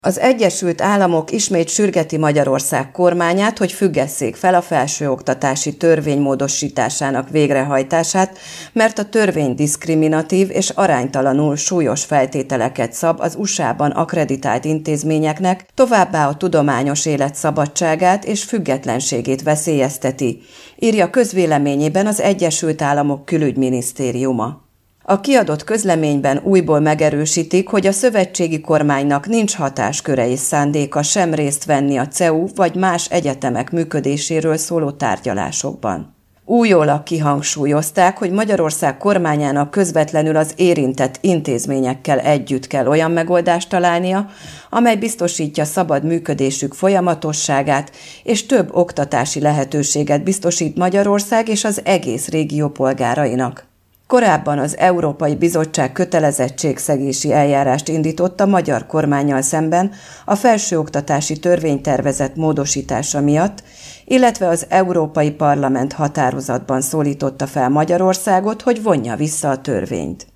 Az Egyesült Államok ismét sürgeti Magyarország kormányát, hogy függesszék fel a felsőoktatási törvény módosításának végrehajtását, mert a törvény diszkriminatív és aránytalanul súlyos feltételeket szab az USA-ban akkreditált intézményeknek, továbbá a tudományos élet szabadságát és függetlenségét veszélyezteti, írja közvéleményében az Egyesült Államok külügyminisztériuma. A kiadott közleményben újból megerősítik, hogy a szövetségi kormánynak nincs hatásköre és szándéka sem részt venni a CEU vagy más egyetemek működéséről szóló tárgyalásokban. Újólag kihangsúlyozták, hogy Magyarország kormányának közvetlenül az érintett intézményekkel együtt kell olyan megoldást találnia, amely biztosítja szabad működésük folyamatosságát és több oktatási lehetőséget biztosít Magyarország és az egész régió polgárainak. Korábban az Európai Bizottság kötelezettségszegési eljárást indított a magyar kormánnyal szemben a felsőoktatási törvénytervezet módosítása miatt, illetve az Európai Parlament határozatban szólította fel Magyarországot, hogy vonja vissza a törvényt.